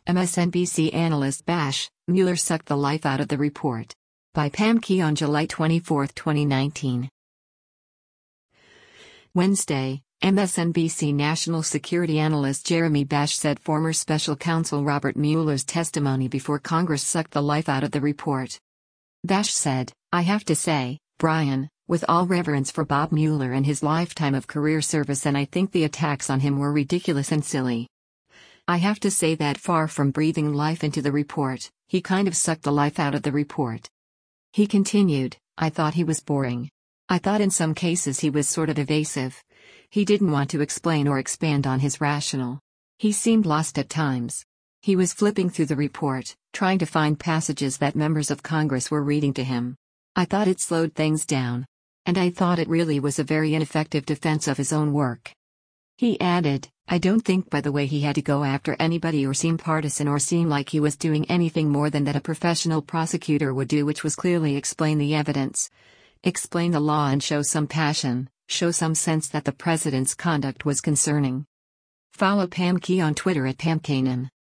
MSNBC analyst Bash, Mueller sucked the life out of the report. By Pam Key on July 24, 2019. Wednesday, MSNBC national security analyst Jeremy Bash said former special counsel Robert Mueller's testimony before Congress sucked the life out of the report. Bash said, "I have to say, Brian, with all reverence for Bob Mueller and his lifetime of career service, and I think the attacks on him were ridiculous and silly. I have to say that far from breathing life into the report, he kind of sucked the life out of the report." He continued, "I thought he was boring. I thought in some cases he was sort of evasive. He didn't want to explain or expand on his rationale. He seemed lost at times. He was flipping through the report, trying to find passages that members of Congress were reading to him. I thought it slowed things down. And I thought it really was a very ineffective defense of his own work." He added, "I don't think by the way he had to go after anybody or seem partisan or seem like he was doing anything more than that a professional prosecutor would do, which was clearly explain the evidence, explain the law and show some passion, show some sense that the president's conduct was concerning." Follow Pam Key on Twitter at PamKanan.